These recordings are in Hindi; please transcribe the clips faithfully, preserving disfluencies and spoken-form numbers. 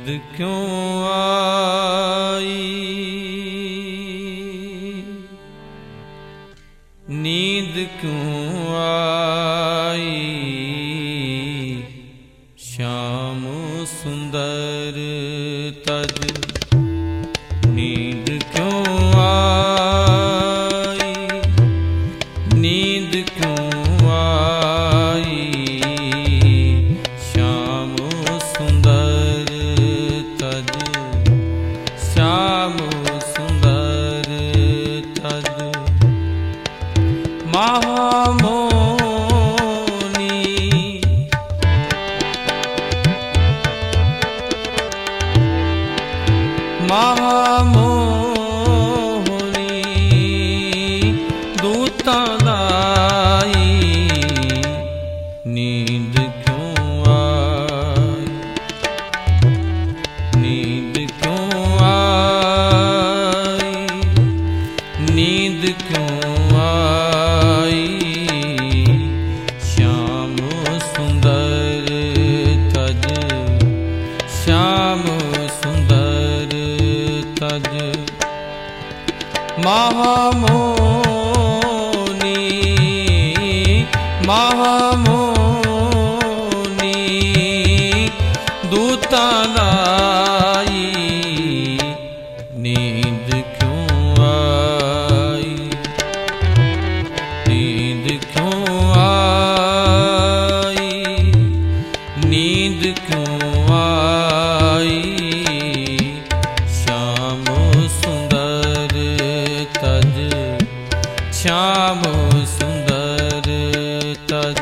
क्यों आई, नींद क्यों आई, श्याम सुंदर तज नींद क्यों आई, नींद क्यों आई, श्याम सुंदर तज, श्याम सुंदर तज। महामोनी महामोनी दूतां लाई, नींद क्यों आई, नींद क्यों आई, नींद क्यों आई, श्याम सुंदर तज, श्याम सुंदर तज। महामोनी महामोनी दूतां लाई, नींद क्यों आई, नींद क्यों आई, नींद क्यों आई, श्याम सुंदर तज, श्याम सुंदर तज।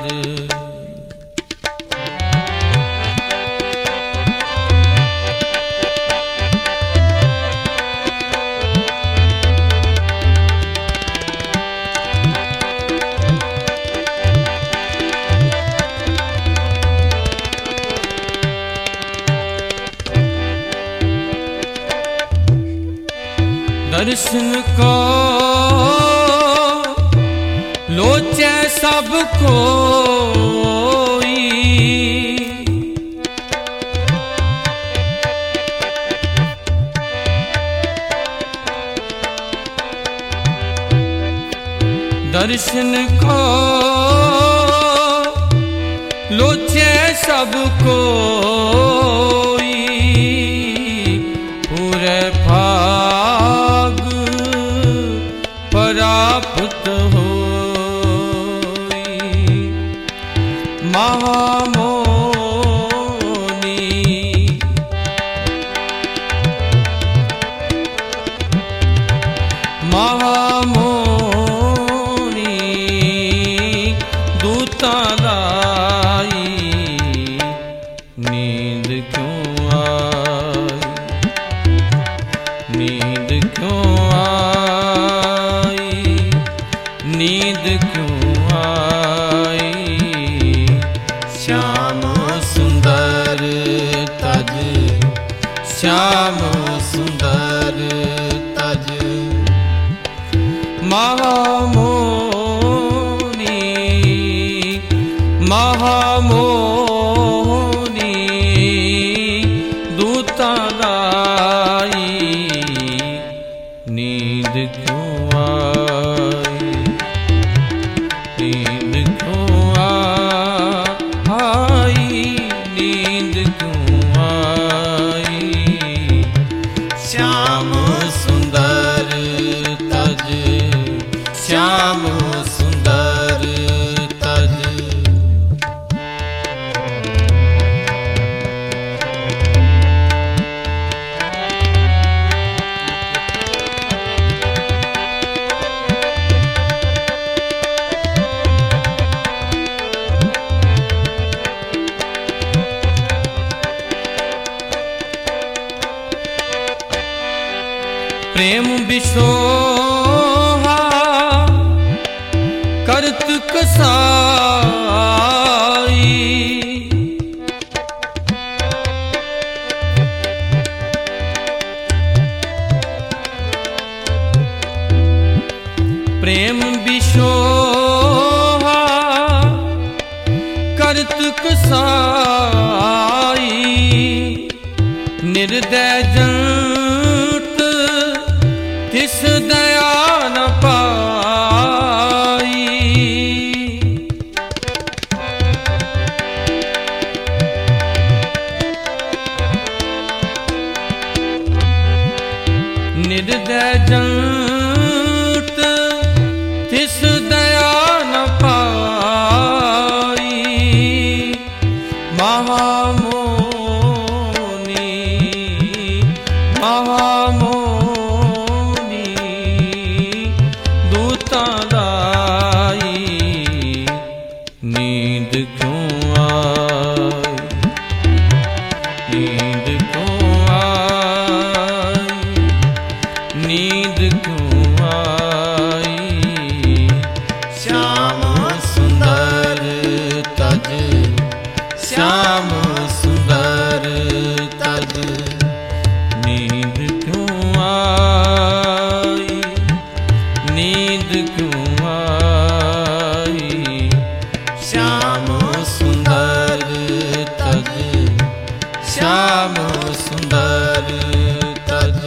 दर्शन को लोचे सब कोई, दर्शन को लोचे सब कोई, पूरे भाग प्राप्त होई। महामोनी महामोनी दूतां लाई, नींद क्यों आई, नींद क्यों आई, नींद क्यों आई, श्याम सुंदर तज, श्याम सुंदर तज। महामोनी महामोनी दूतां लाई, नींद क्यों आई, नींद क्यों आई, नींद क्यों आई, श्याम सुंदर तज, श्याम सुंदर तज। प्रेम बिसोहा करत कसाई, प्रेम बिसोहा करत कसाई, महामोनी महामोनी दूतां दाई नींद क्यों आई नींद क्यों आई नींद क्यों आई श्याम सुंदर तज श्याम सुंदर तज नींद क्यों आई नींद क्यों आई श्याम सुंदर तज श्याम सुंदर तज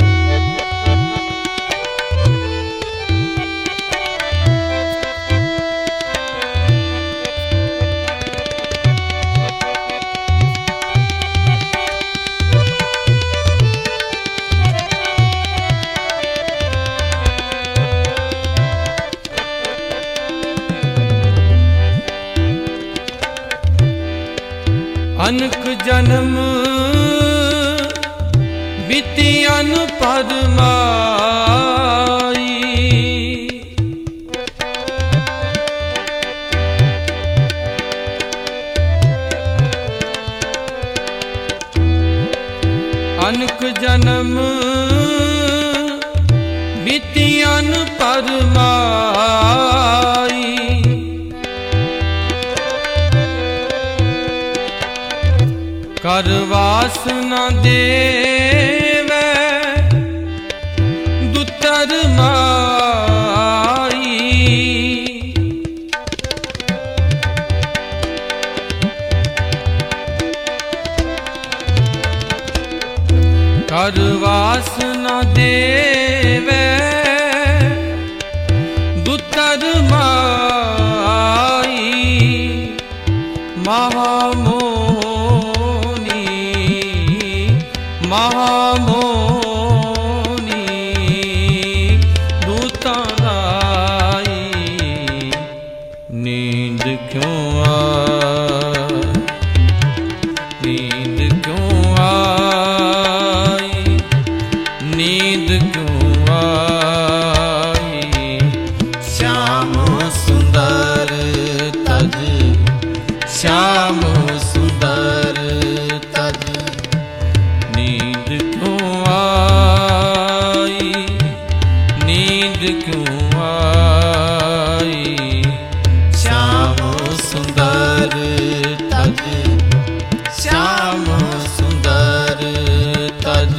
अनक जन्म बीतियन पदमाई अनक जन्म बीतियन पदमाई कर वासना देवे दुतर माई कर वासना देवे दुतर माई महामो महामोनी दूतां दाई नींद क्यों आई नींद क्यों आई नींद क्यों आई श्याम सुंदर तज श्याम सुंदर तज नींद क्यों आई नींद क्यों आई श्याम सुंदर तज श्याम सुंदर तज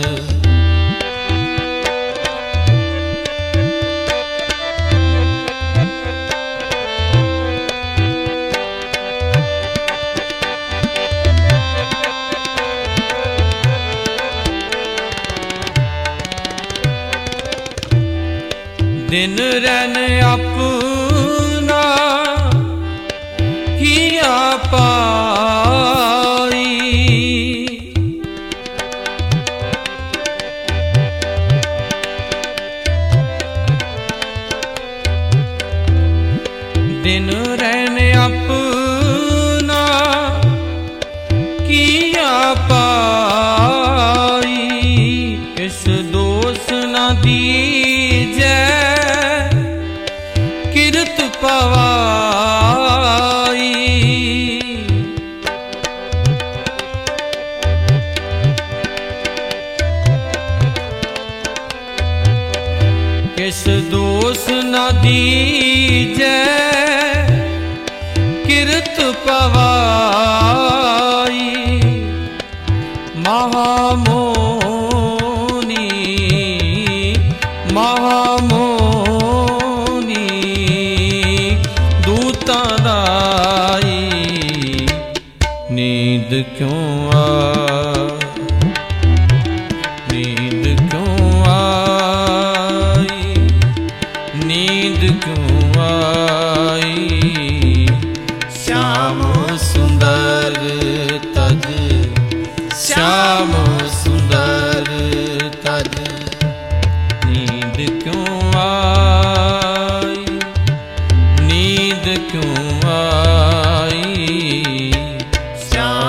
दिन रैन अपना किया पाई दिन रैन अपना किया पाई किस दोष न दीजै किरत पवाई किस दोष न दीजै किरत पवाई महामोनी महामोनी दूतां दाई नींद क्यों आई नींद क्यों आई नींद क्यों आई श्याम सुंदर तज श्याम सुंदर तज नींद क्यों आई नींद क्यों आई श्याम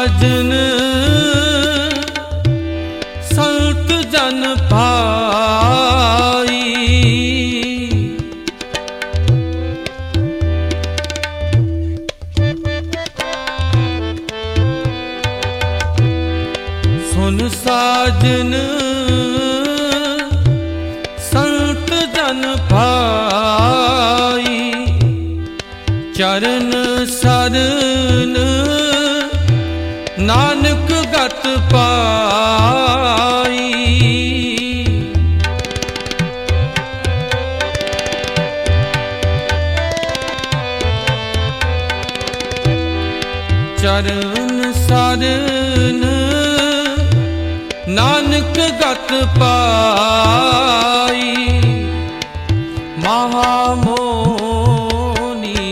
साजन संत जन भाई, सुन साजन संत जन भाई, चरण सरन नानक गत पाई। चरण सरन नानक गत पाई। महामोनी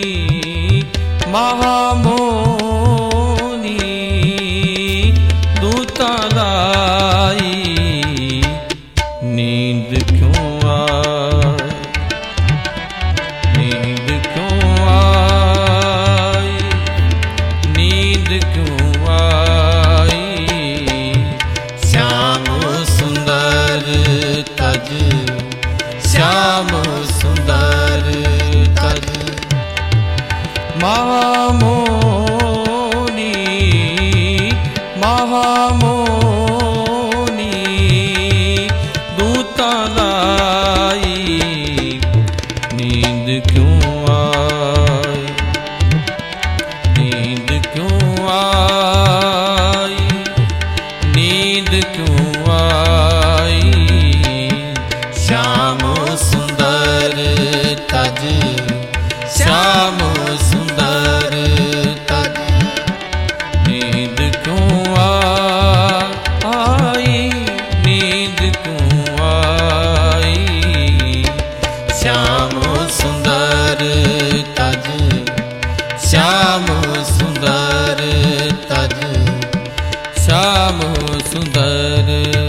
महामोनी दूता लाई, नींद क्यों आए नींद क्यों आई, नींद क्यों आई। श्याम सुंदर तज श्याम सुंदर तज, महामोनी महामोनी दूता लाई, नींद क्यों आई नींद क्यों आई, नींद क्यों आई। श्याम सुंदर तज श्याम सुंदर तज, नींद क्यों आई नींद क्यों आई। श्याम सुंदर तज श्याम सुंदर तज, श्याम सुंदर